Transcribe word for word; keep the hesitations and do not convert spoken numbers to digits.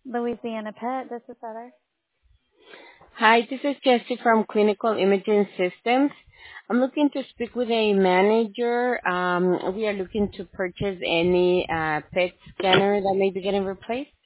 Louisiana Pet, this is Heather. Hi, this is Jessie from Clinical Imaging Systems. I'm looking to speak with a manager. Um, we are looking to purchase any uh, PET scanner that may be getting replaced.